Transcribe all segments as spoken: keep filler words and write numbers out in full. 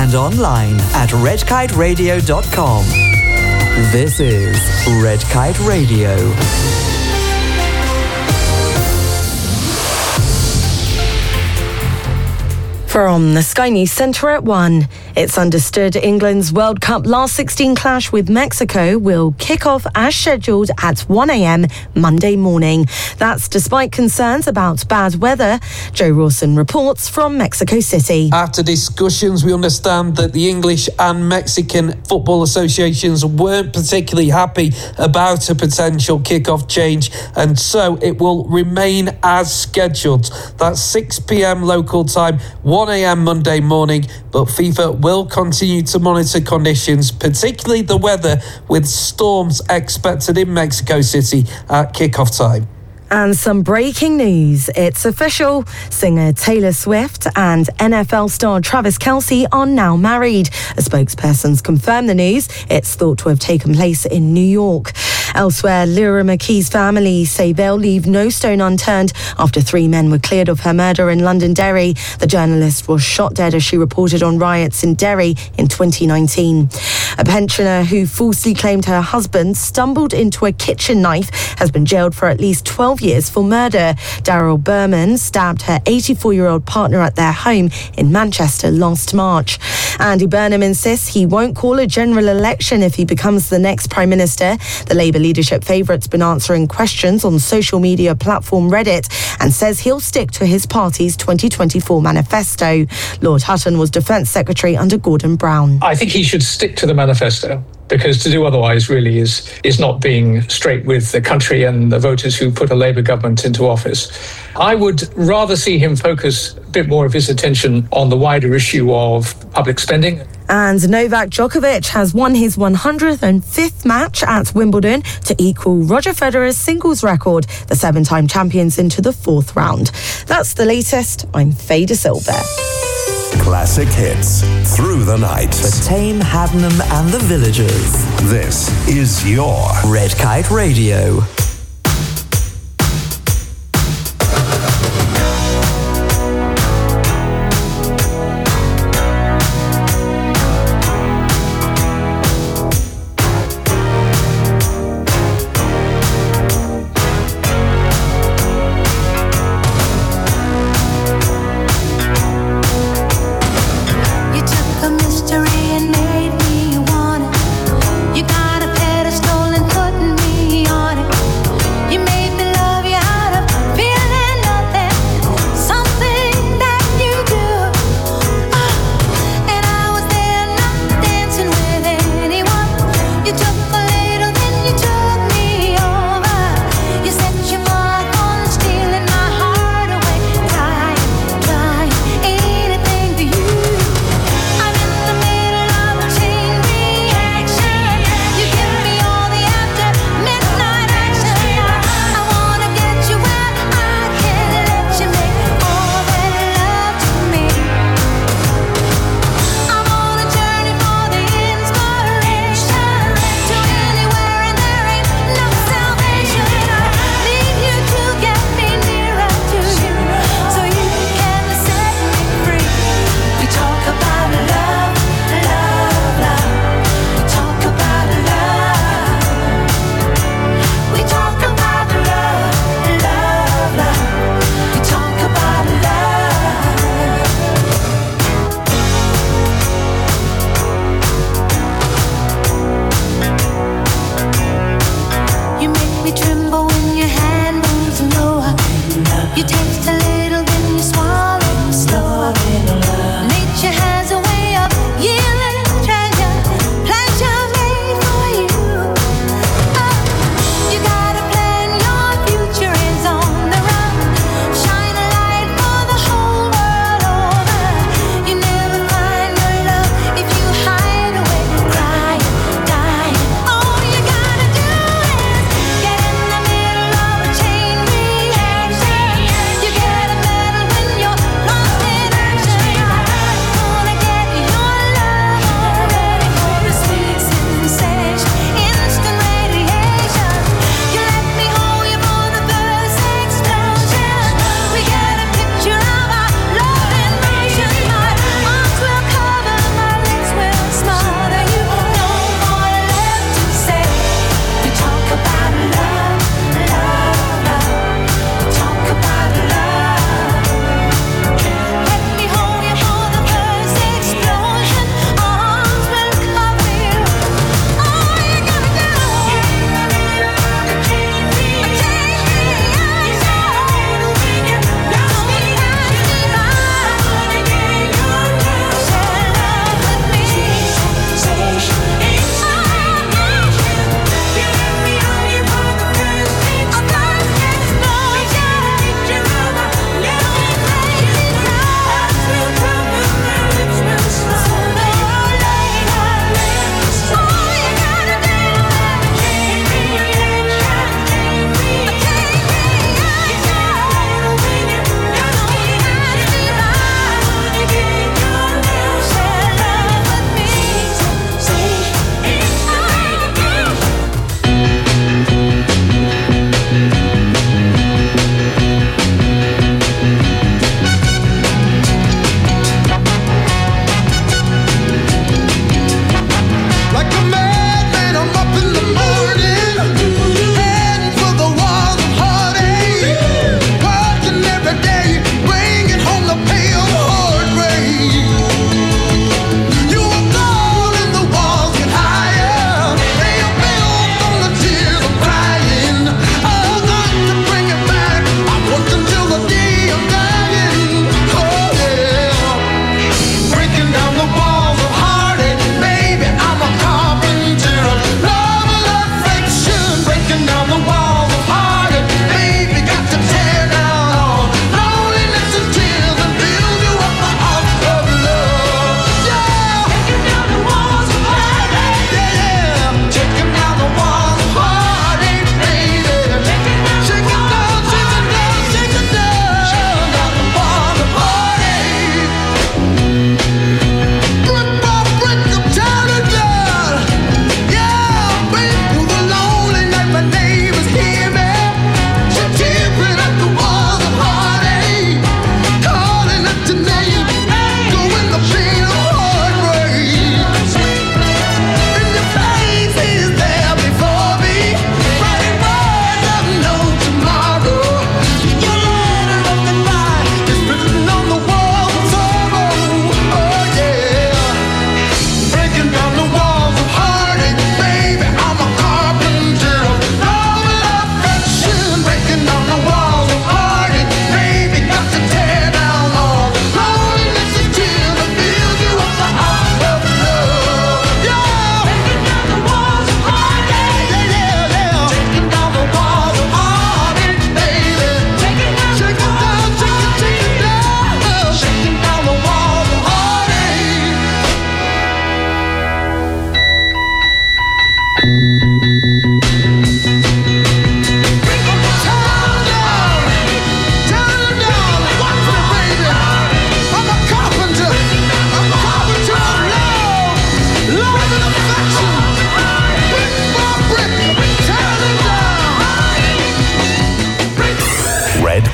and online at red kite radio dot com. This is Red Kite Radio. From the Sky News Centre at one, it's understood England's World Cup last sixteen clash with Mexico will kick off as scheduled at one a.m. Monday morning. That's despite concerns about bad weather. Joe Rawson reports from Mexico City. After discussions, we understand that the English and Mexican football associations weren't particularly happy about a potential kick-off change, and so it will remain as scheduled. That's six p.m. local time, one a.m. Monday morning, but FIFA will continue to monitor conditions, particularly the weather, with storms expected in Mexico City at kick-off time. And some breaking news. It's official. Singer Taylor Swift and N F L star Travis Kelce are now married. A spokesperson's confirmed the news. It's thought to have taken place in New York. Elsewhere, Lyra McKee's family say they'll leave no stone unturned after three men were cleared of her murder in Londonderry. The journalist was shot dead as she reported on riots in Derry in twenty nineteen. A pensioner who falsely claimed her husband stumbled into a kitchen knife has been jailed for at least twelve years for murder. Daryl Berman stabbed her eighty-four-year-old partner at their home in Manchester last March. Andy Burnham insists he won't call a general election if he becomes the next Prime Minister. The Labour leadership favourite's been answering questions on social media platform Reddit and says he'll stick to his party's twenty twenty-four manifesto. Lord Hutton was Defence Secretary under Gordon Brown. I think he should stick to the manifesto, because to do otherwise really is is not being straight with the country and the voters who put a Labour government into office. I would rather see him focus a bit more of his attention on the wider issue of public spending. And Novak Djokovic has won his one hundred fifth match at Wimbledon to equal Roger Federer's singles record. The seven-time champions into the fourth round. That's the latest. I'm Faye De Silva. Classic hits through the night. For Tame, Haddenham and the Villagers. This is your Red Kite Radio. You got a pedestal and putting me on it.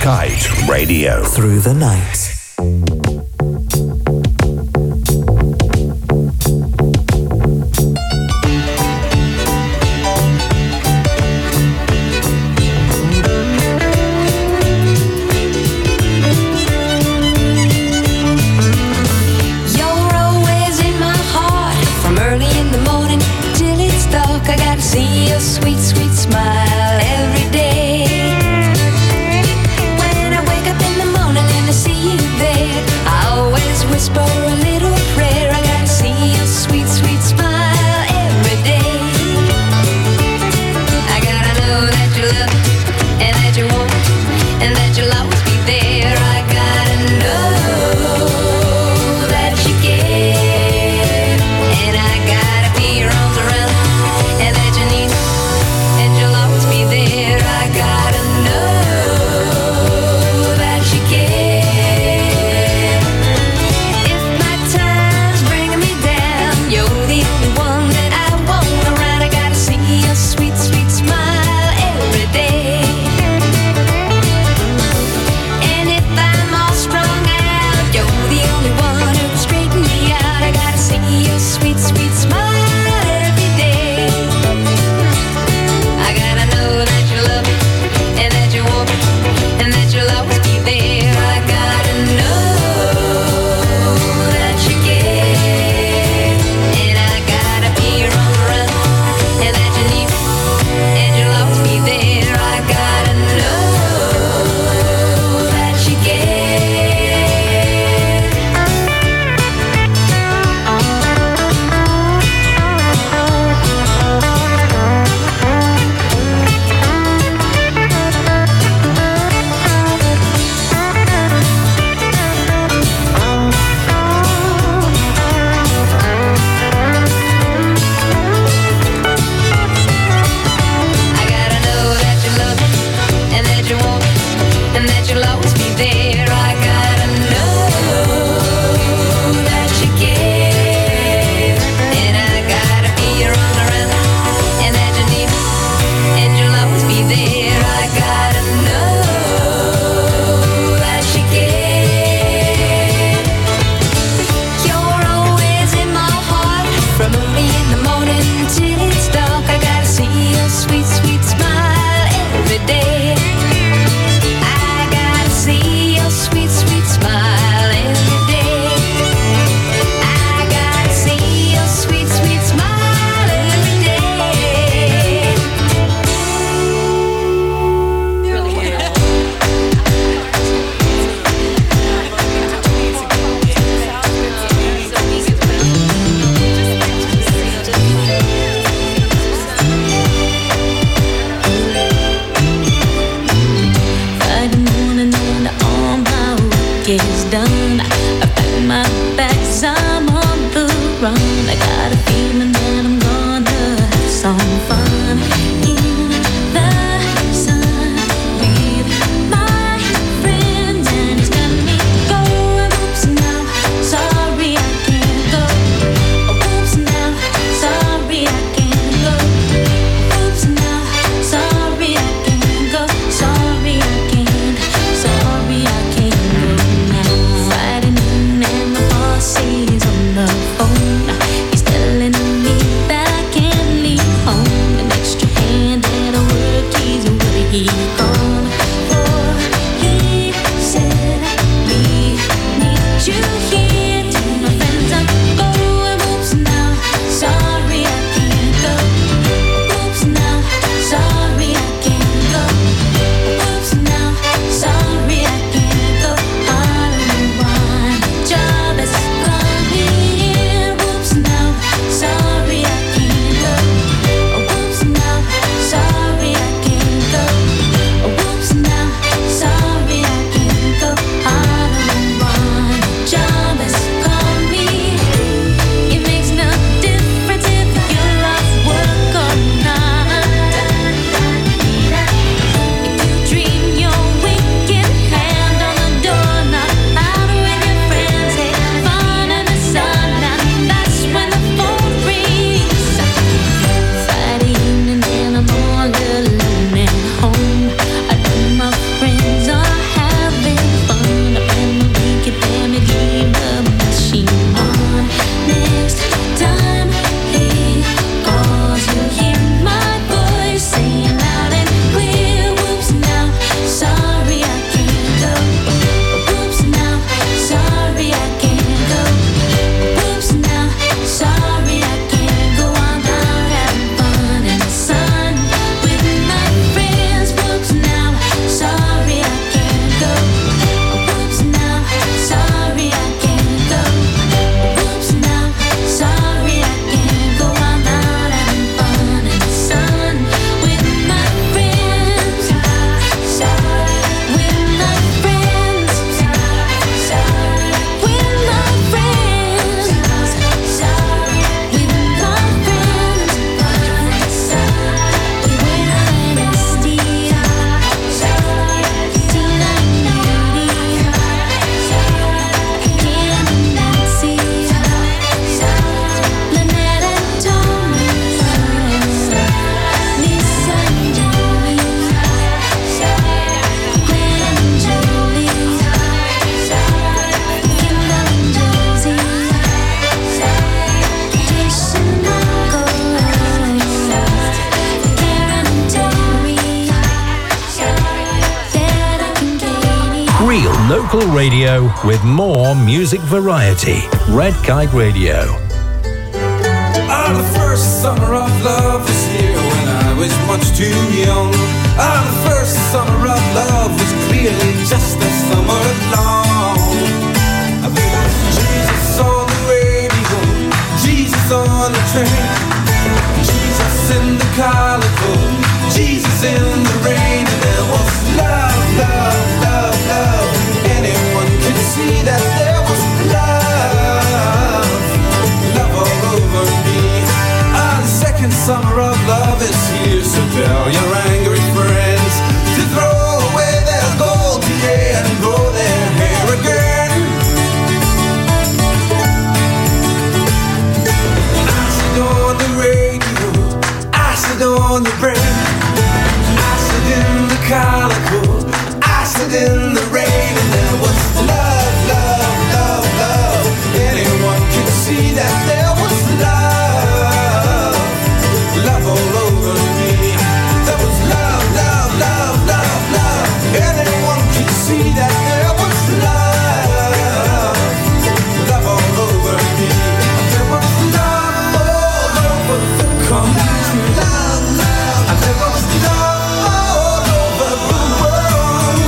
Kite Radio. Through the night. He's Local radio with more music variety. Red Kite Radio. Ah, the first summer of love was here when I was much too young. Ah, the first summer of love was clearly just a summer long. I think it was Jesus on the radio, Jesus on the train, Jesus in the calico, Jesus in the rain, and there was love, love, love, love. Anyone could see that there was love, love all over me. Ah, the second summer of love is here, so tell your angry friends to throw away their gold today and grow their hair again. Acid on the radio, acid on the brain, acid in the calico, acid in the rain, and there was love, love, love, love. Anyone could see that there was love, love all over me. There was love, love, love, love, love. Anyone could see that there was love, love all over me. There was love all over the country, love, love. And there was love all over the world.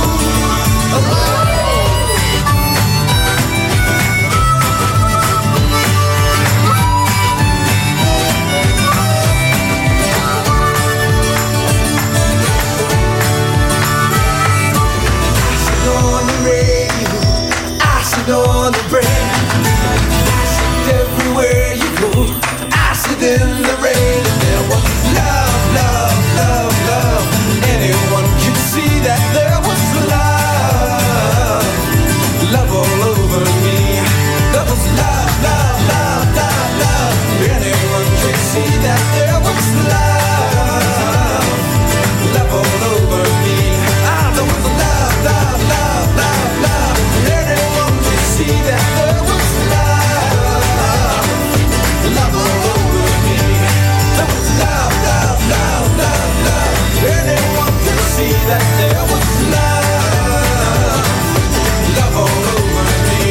Acid on the radio, acid on the brain, acid everywhere you go, acid in the rain, and there was love, love, love, love. Anyone could see that there was love, love all over me. There was love, love, love, love, love. Anyone could see that there was love, love all over me. Ah, there was love, love, love, love, love. Anyone could see that there was love, love all over me. There was love, love, love, love, love. Anyone could see that there was love, love all over me.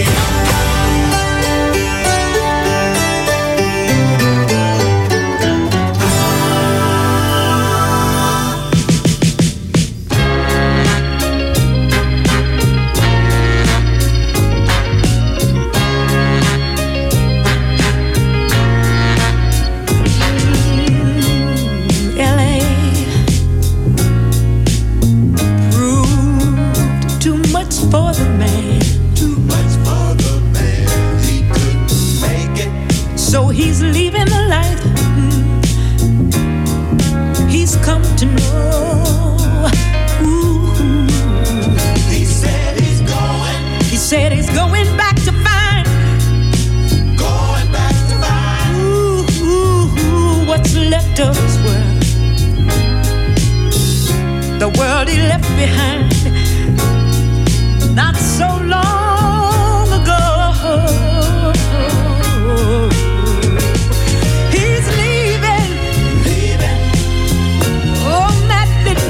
L A proved too much for the man, Too much for the man, he couldn't make it. so he's leaving the life he's come to know. Ooh. He said he's going, He said he's going back to find going back to find. ooh, ooh, ooh, what's left of his world, the world he left behind not so long ago. He's leaving Leaving on that big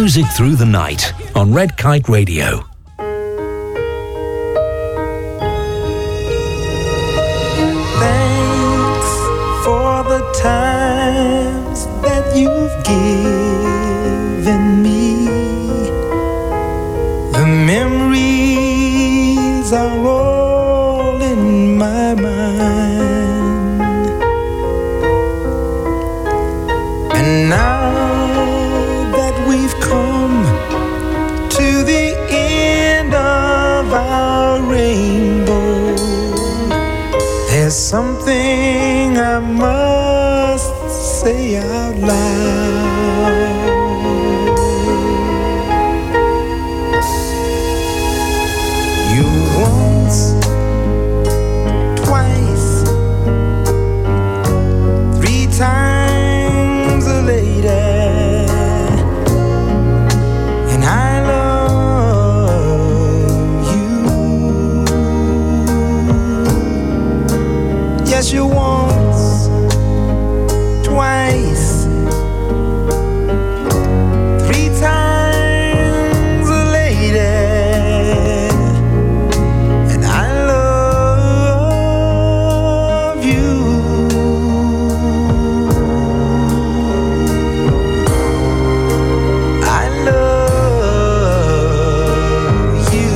Music through the night on Red Kite Radio. Thanks for the times that you've given me. The memories are all in my mind. And now that we've come to the end of our rainbow, there's something I must say out loud. You once, twice, three times a lady, and I love you. Yes, you once, twice, three times a lady, and I love you. I love you.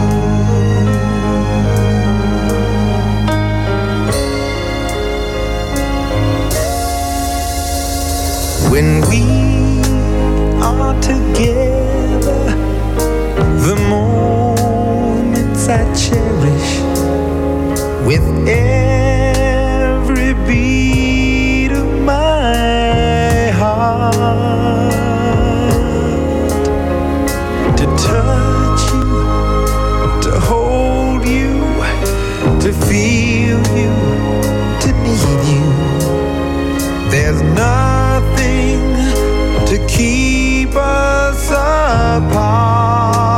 When we are together, the moments I cherish with every beat of my heart. To touch you, to hold you, to feel you, to need you. There's nothing to keep us apart.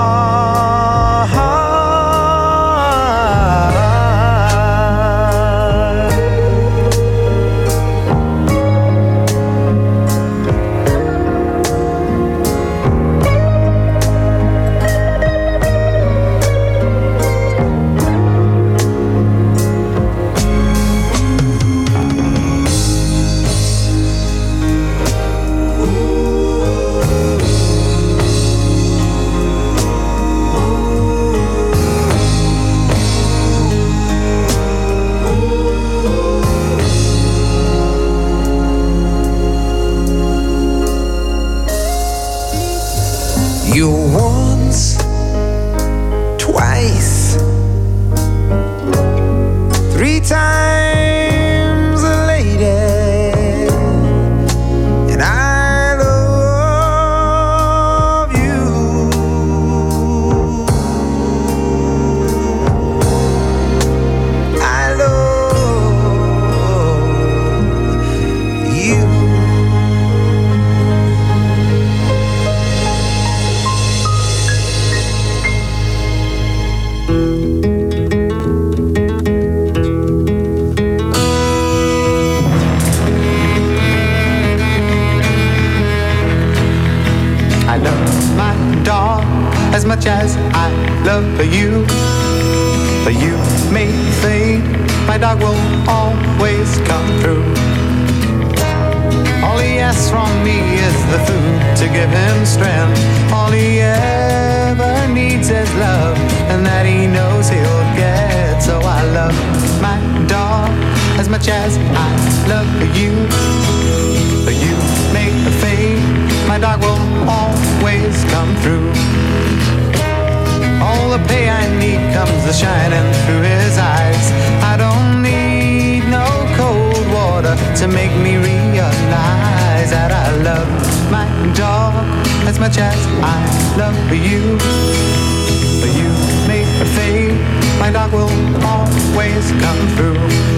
You once, twice, three times a lady, and I love you. I love you. I love my dog as much as I love you. But you may fade, my dog will always come through. All he asks from me is the food to give him strength. All he ever needs is love, and that he knows he'll get. So I love my dog as much as I love you. But you may fade, my dog will always come through. All the pay I need comes a shining through his eyes. I don't need no cold water to make me realize that I love my dog as much as I love you. But you may fade, my dog will always come through.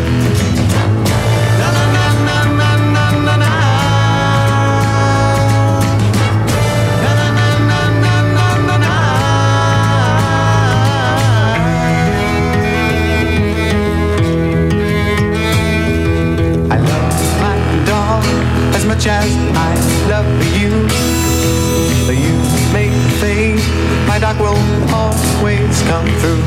Na na na na na na na na. As much as I love you, but you come through.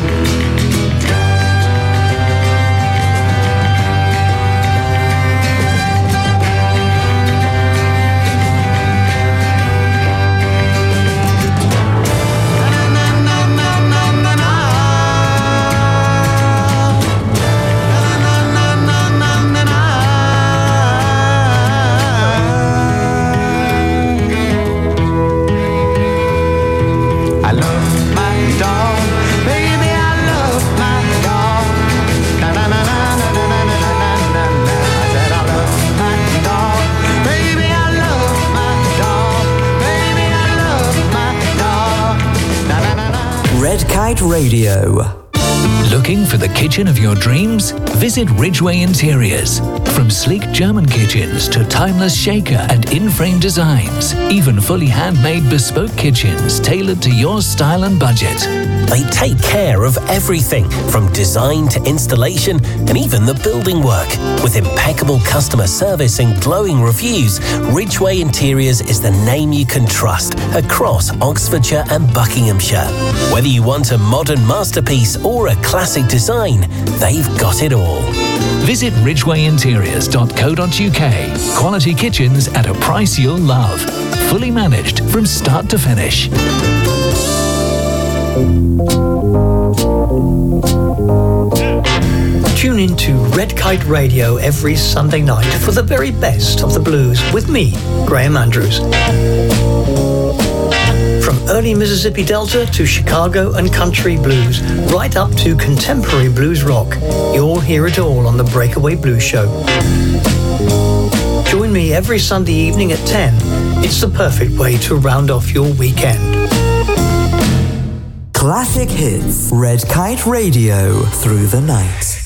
Red Kite Radio. Looking for the kitchen of your dreams? Visit Ridgeway Interiors. From sleek German kitchens to timeless shaker and in-frame designs, even fully handmade bespoke kitchens tailored to your style and budget. They take care of everything from design to installation and even the building work. With impeccable customer service and glowing reviews, Ridgeway Interiors is the name you can trust across Oxfordshire and Buckinghamshire. Whether you want a modern masterpiece or a classic design, they've got it all. Visit ridgeway interiors dot co dot uk. Quality kitchens at a price you'll love. Fully managed from start to finish. Tune in to Red Kite Radio every Sunday night for the very best of the blues with me, Graham Andrews. From early Mississippi Delta to Chicago and country blues, right up to contemporary blues rock, you'll hear it all on the Breakaway Blues Show. Join me every Sunday evening at ten. It's the perfect way to round off your weekend. Classic hits. Red Kite Radio through the night.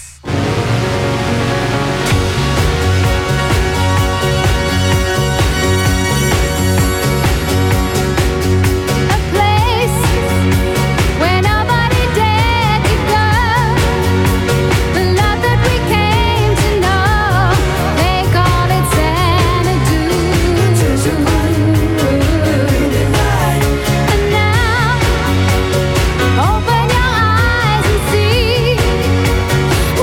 Open your eyes and see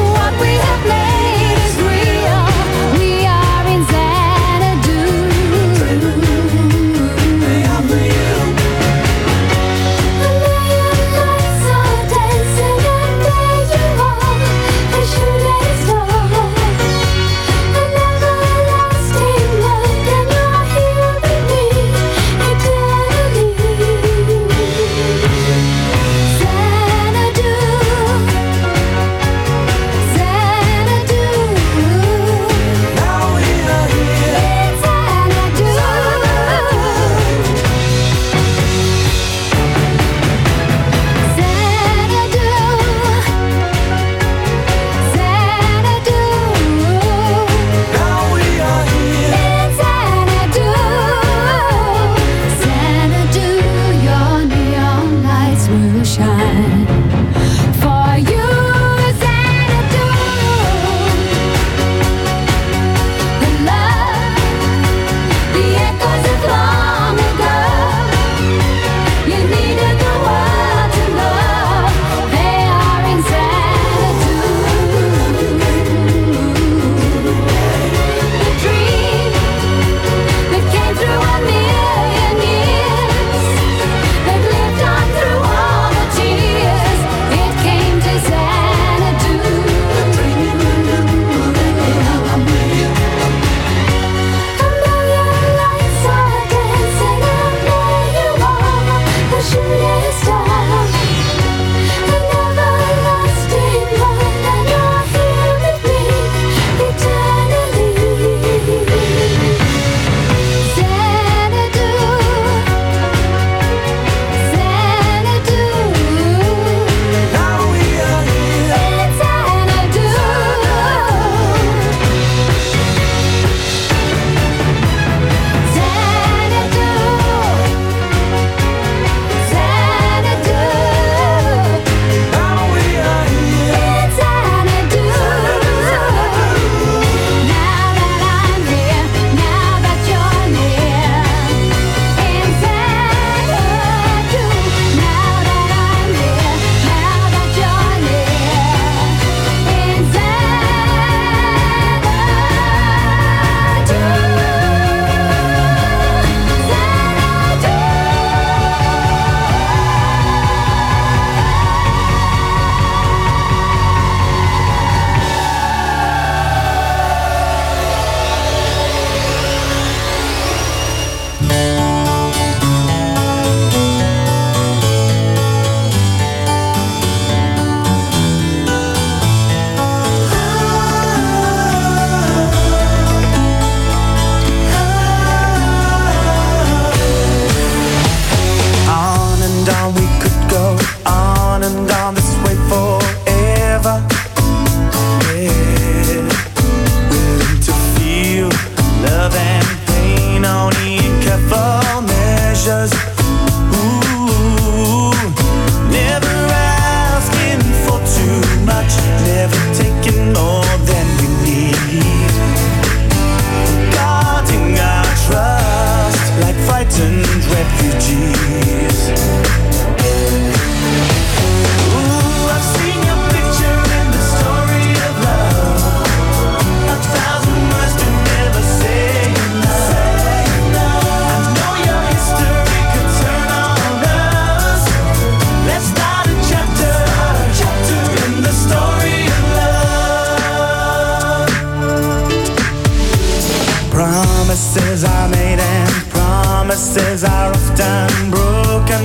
promises are often broken.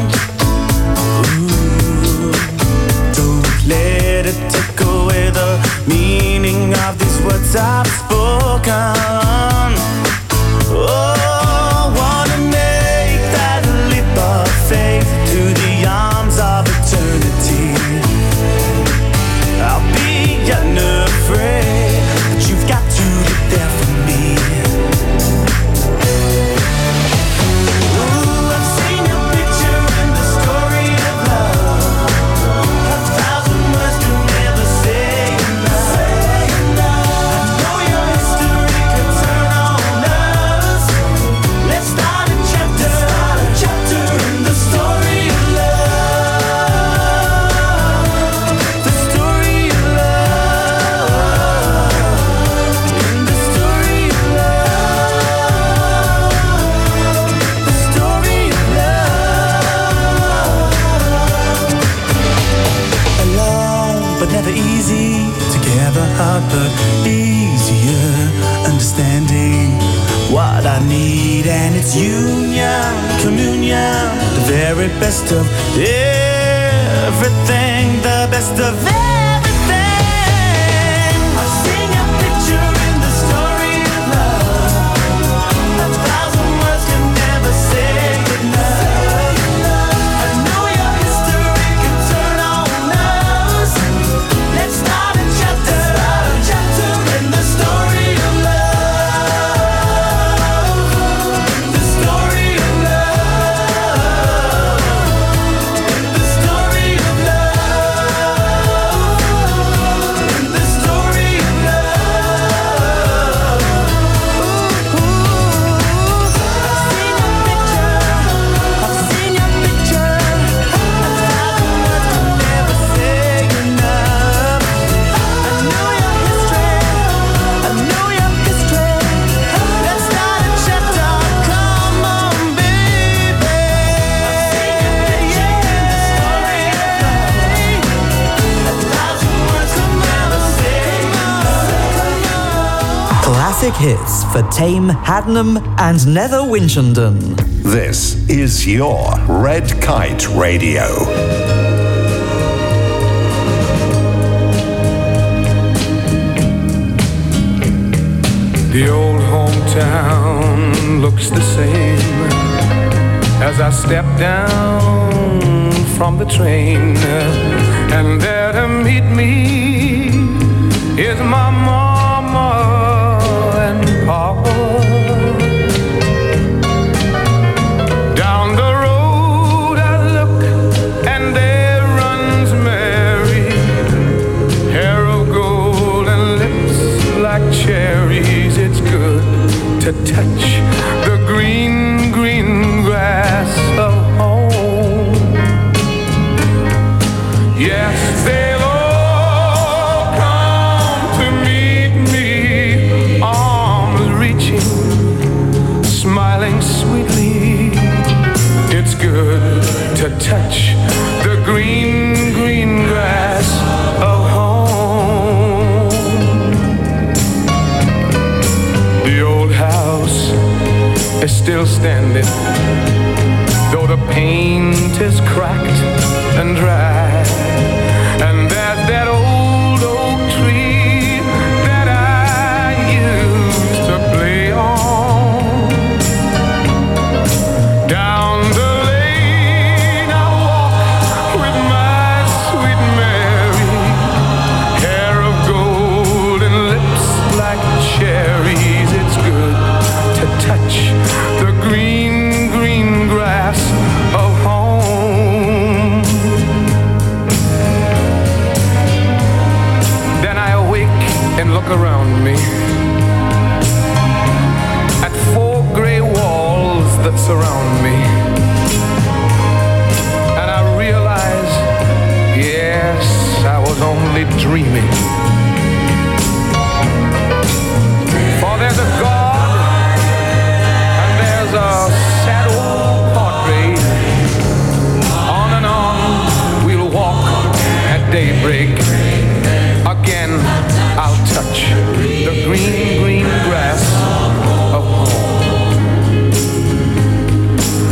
Ooh, don't let it take away the meaning of these words I've spoken. Oh, wanna make that leap of faith to the arms of eternity. I'll be unafraid, but you've got to be there for me. Ooh, I've seen your picture in the story of love. A thousand words can never say enough. I know your history can turn on us. Let's start a chapter, a chapter in the story of love. The story of love. In the story of love. The story of love. Alone, but never easy. Together, hard but easier. Understanding what I need, and it's union, communion, the very best of everything, the best of everything. I've seen your picture in the story of love. A thousand words can never say enough. I know your history can turn on us. Let's start a chapter, a chapter in the story of love. The story of love. The story of love. The story of love. Ooh, I've seen your picture. I've seen your picture. A thousand words can never say enough. I know your history. I know your history. Let's start a chapter. Come on, baby. I've seen your picture in the story of love. A thousand words can never say enough. Classic hits for Tame, Haddenham and Nether Winchendon. This is your Red Kite Radio. The old hometown looks the same as I step down from the train, and there to meet me is my mama and papa. Down the road I look, and there runs Mary, hair of gold and lips like cherries. It's good to touch the green, green grass of home. Yes, they'll all come to meet me, arms reaching, smiling sweetly. It's good to touch the green, green grass of home. The old house is still standing, though the paint is cracked and dry. And there's that old oak tree that I used to play on. Down the lane I walk with my sweet Mary, hair of gold and lips like cherries. It's good to touch the green, green grass of home. Then I awake and look around me at four gray walls that surround me, and I realize, yes, I was only dreaming. For there's a God and there's a sad old portrait. On and on we'll walk at daybreak. Again I'll touch the green, green grass of home.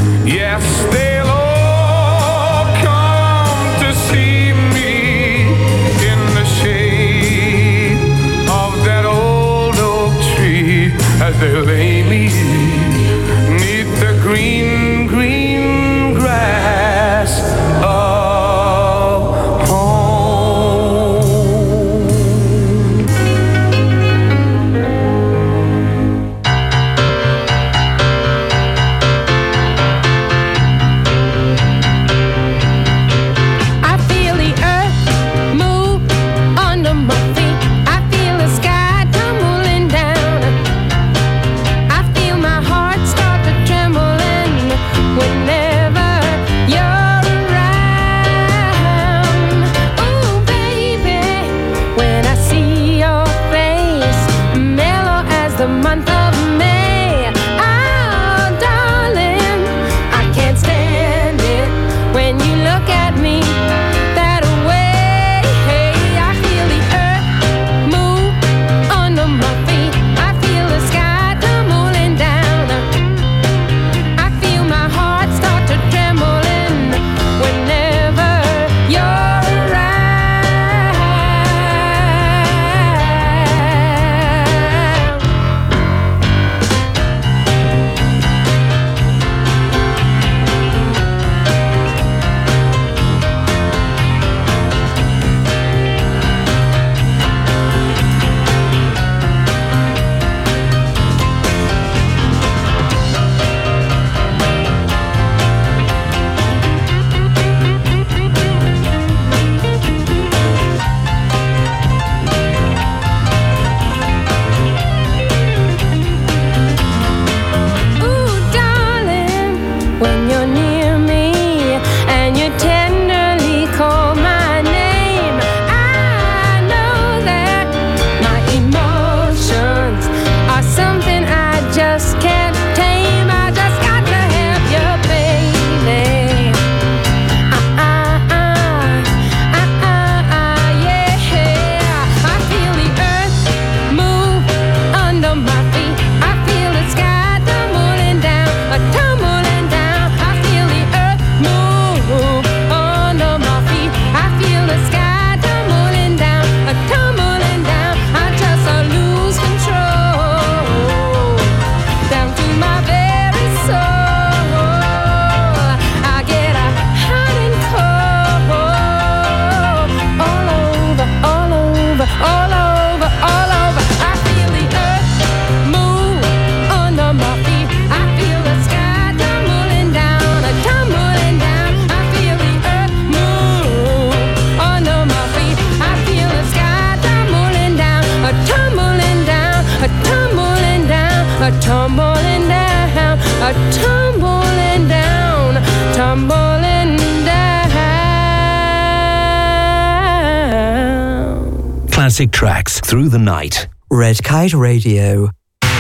classic tracks through the night. Red Kite Radio.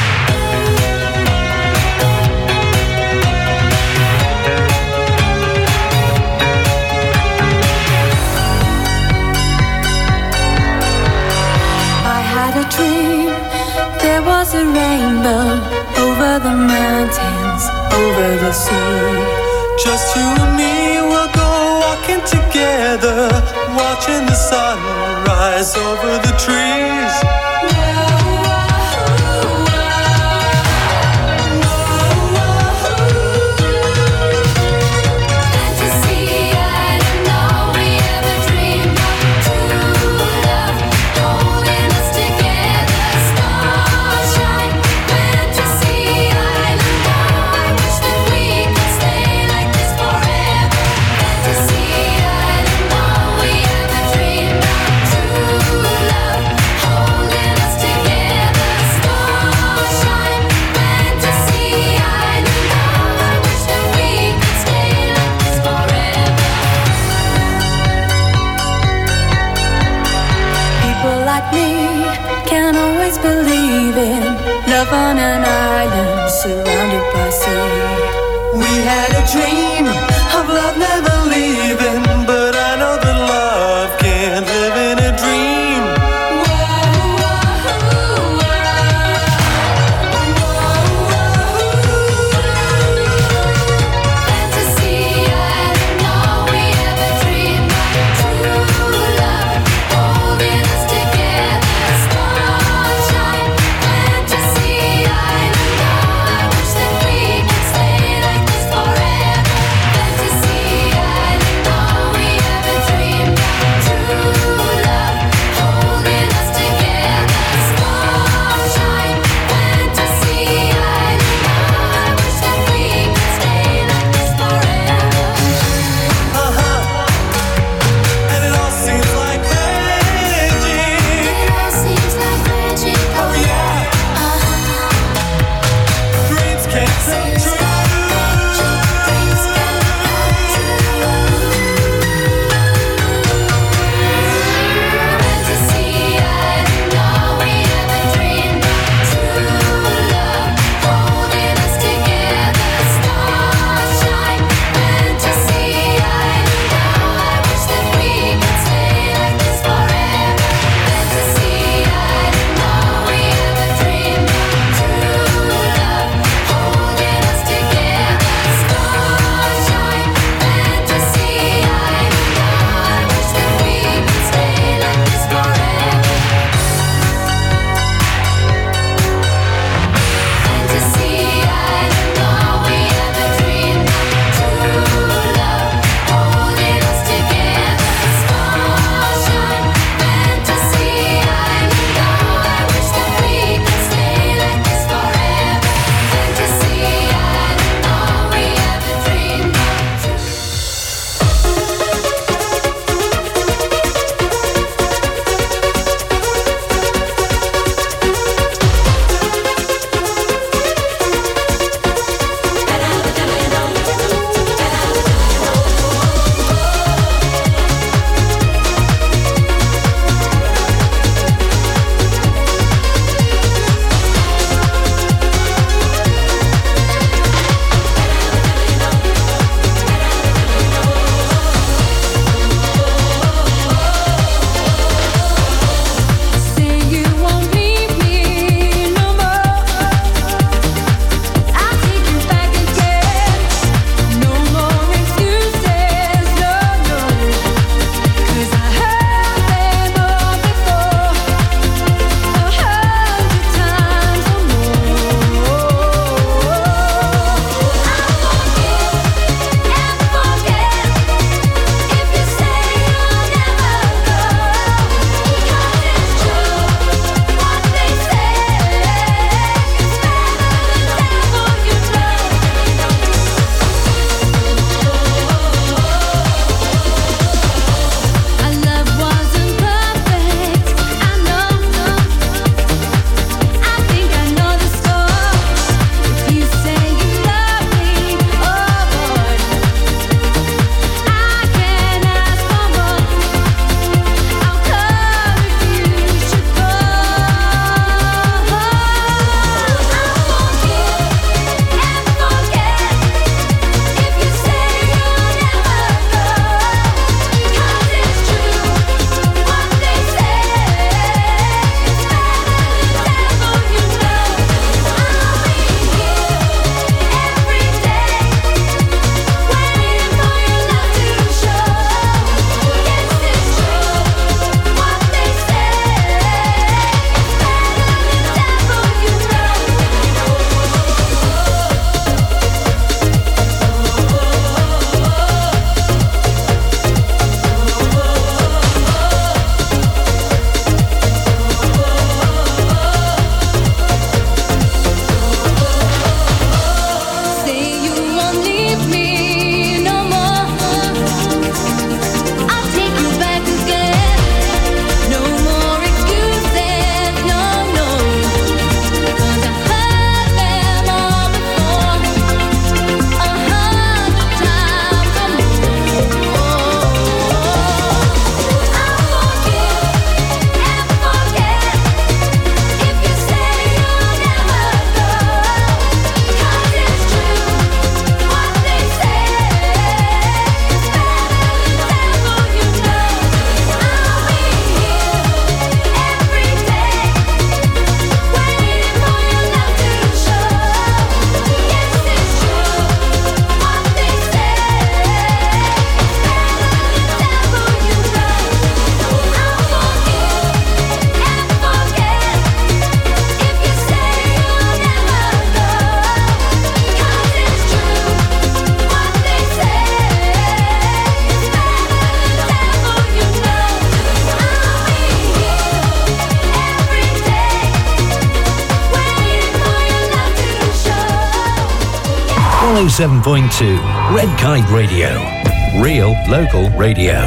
Dream. There was a rainbow over the mountains, over the sea. Just you and me, we'll go walking together, watching the sun rise over the trees. Believe in love on an island surrounded by sea. We had a dream of love never leaving, but I know that love can't live in a dream. Fantasy one oh seven point two Red Kite Radio. Real local radio.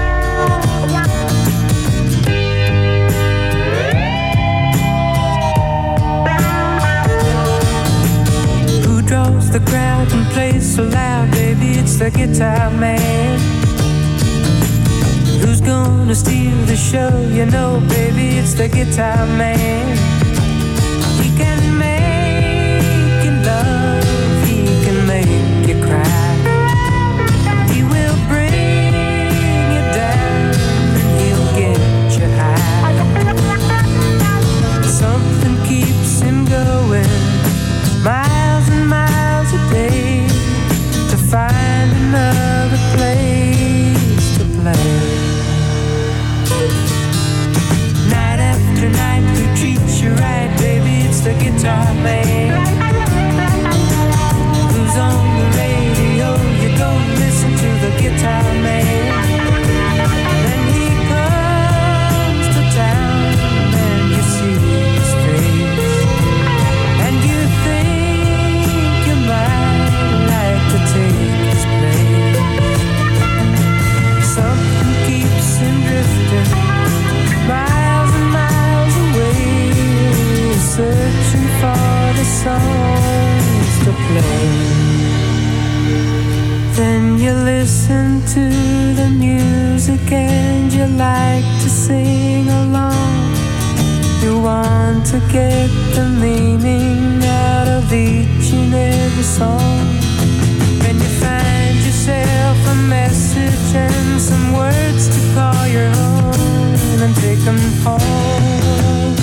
Who draws the crowd and plays so loud, baby? It's the guitar man. Who's gonna steal the show? You know, baby, it's the guitar man. He can make you love, he can make you cry. He will bring you down and he'll get you high. Something keeps him going miles and miles a day to find another place to play. Night after night, who treats you right, baby? It's the guitar man. Who's on the radio? You go listen to the guitar man. Then he comes to town and you see his face, and you think you might like to take his place. Something keeps him drifting miles and miles away, searching for the songs to play. Then you listen to the music and you like to sing along. You want to get the meaning out of each and every song. Then you find yourself a message and some words to call your own and take them home.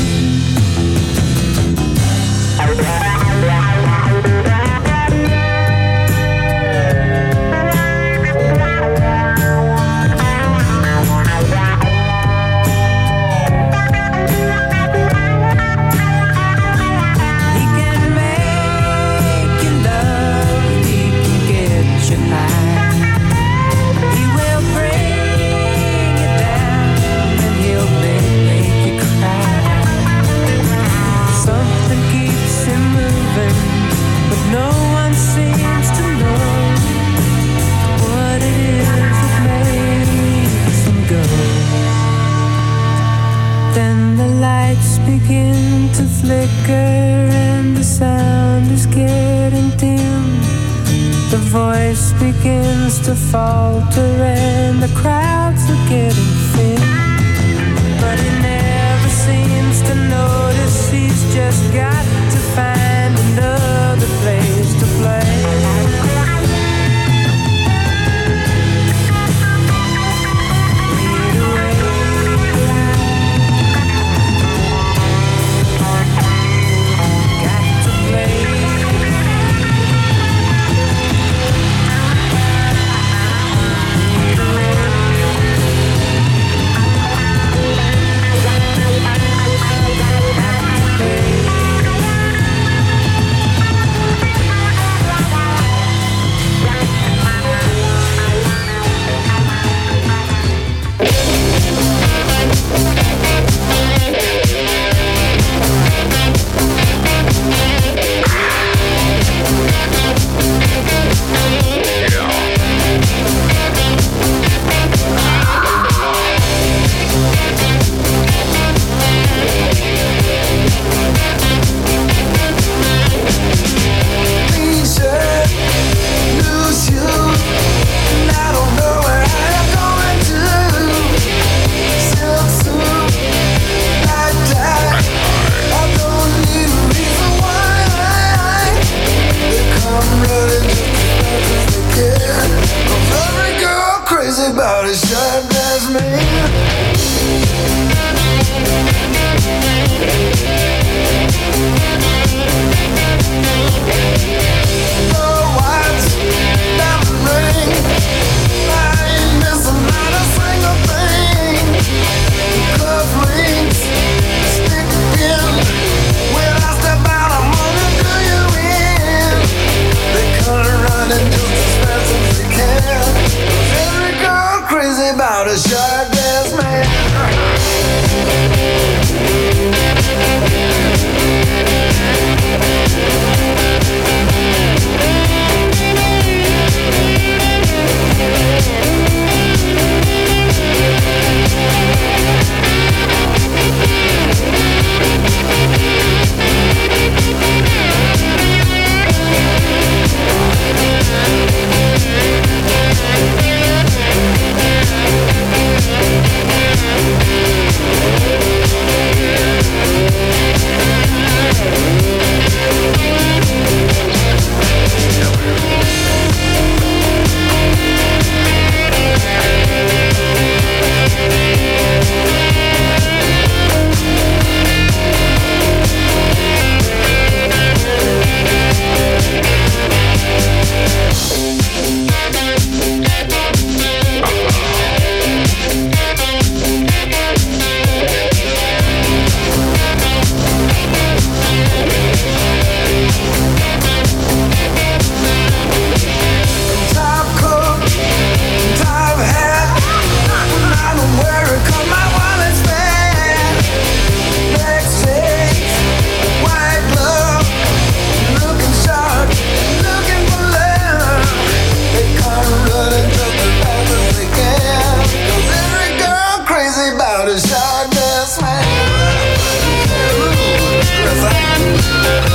He can make you love, he can get you high. He will bring you down and he'll make, make you cry. Something keeps him moving, but no one seems to know what it is that makes him go. Then the lights begin to flicker and the sound is getting dim. The voice begins to falter and the crowds are getting thin. But he never seems to notice, he's just got to find another place to play.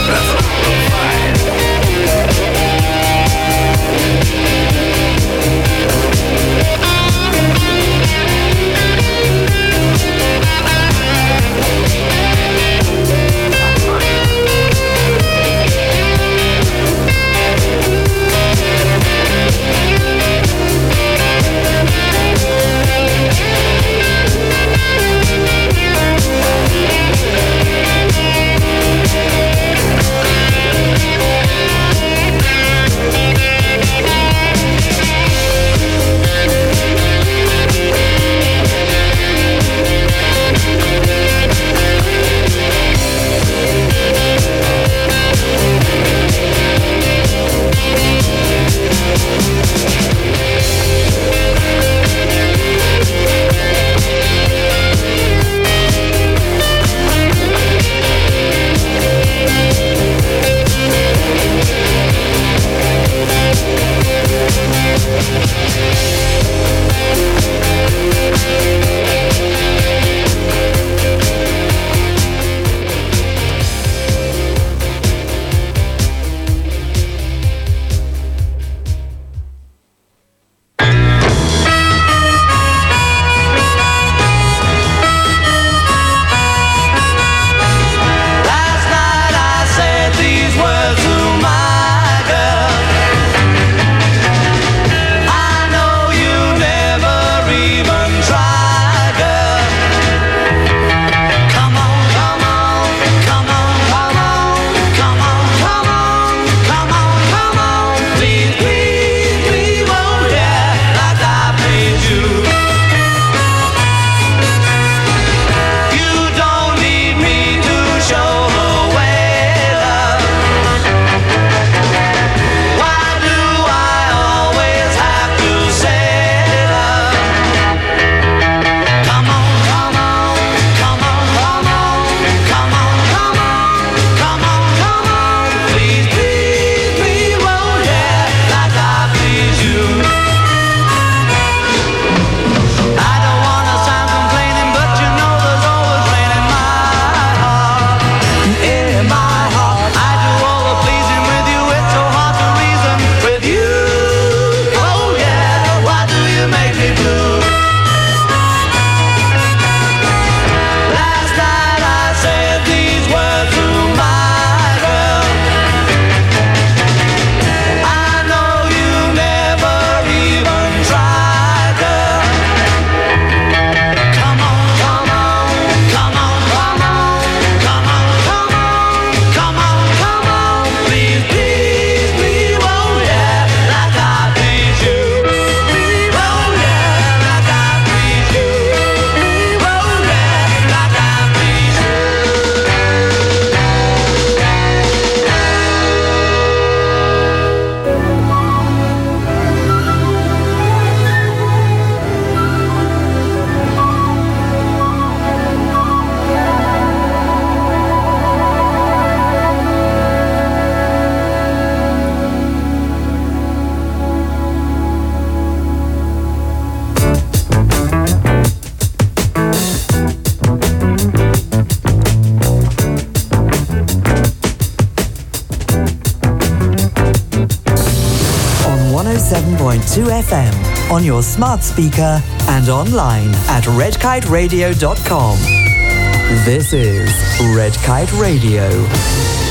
seven point two F M on your smart speaker and online at red kite radio dot com. This is Red Kite Radio.